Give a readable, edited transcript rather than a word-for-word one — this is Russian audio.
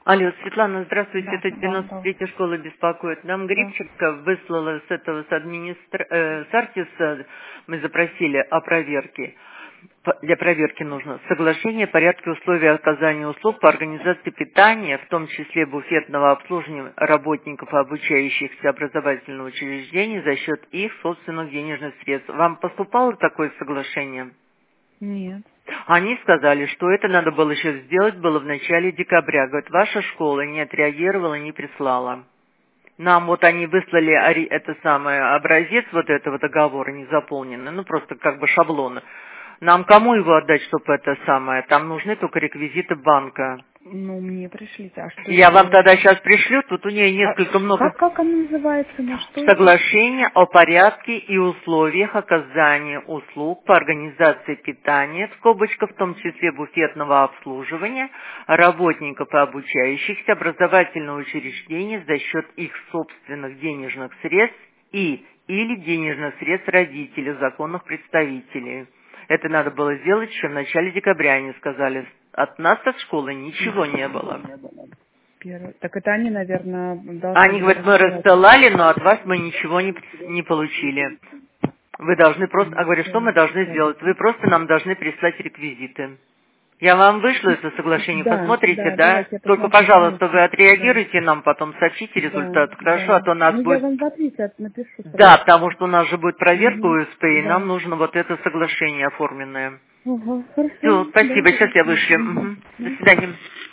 Алло, Светлана, здравствуйте, Да, это да, да. 93-я школа беспокоит. Нам Да. Грибченко выслала с Артиса, мы запросили о проверке. Для проверки нужно соглашение, порядки, условия оказания услуг по организации питания, в том числе буфетного обслуживания работников, обучающихся образовательного учреждения за счет их собственных денежных средств. Вам поступало такое соглашение? Нет. Они сказали, что это надо было еще сделать было в начале декабря. Говорят, ваша школа не отреагировала, не прислала. Нам вот они выслали это самое образец вот этого договора не заполненный, ну просто как бы шаблон. Нам кому его отдать, чтобы это самое? Там нужны только реквизиты банка. Ну, мне пришлите. А что Я вам сделать? тогда сейчас пришлю, тут у нее несколько много... Как оно называется? На что это? Соглашение о порядке и условиях оказания услуг по организации питания, в скобочках, в том числе буфетного обслуживания, работников и обучающихся образовательного учреждения за счет их собственных денежных средств и или денежных средств родителей, законных представителей. Это надо было сделать еще в начале декабря, они сказали. От нас, от школы, ничего не было. Так это они, наверное, должны Они были говорят, мы рассылать. рассылали, но от вас мы ничего не получили. Вы должны просто... А говорю, что мы должны сделать? Вы просто нам должны прислать реквизиты. Я вам вышлю это соглашение, Да, посмотрите, да, да? давайте я Только, посмотрю, пожалуйста, вы конечно. Да, отреагируйте нам, потом сообщите да, результат. Хорошо, а да. то у нас Ну, я будет... вам в ответе напишу Да, сразу. потому что у нас же будет проверка Угу. УСП, и нам Да. нужно вот это соглашение оформленное. Ага, хорошо, Все, да, спасибо, сейчас я хорошо. вышлю. Угу. Мгм. До свидания.